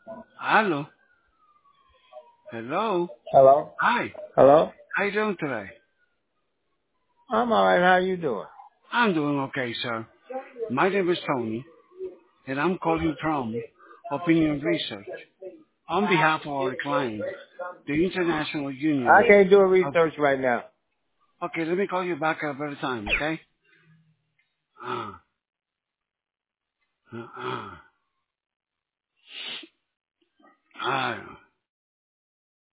Hello. Hello. Hello? Hi. Hello? How you doing today? I'm alright. How you doing? I'm doing okay, sir. My name is Tony, and I'm calling from Opinion Research on behalf of our client, the International I Union can't do a of... research right now. Okay, let me call you back at a better time, okay? Uh, uh, uh.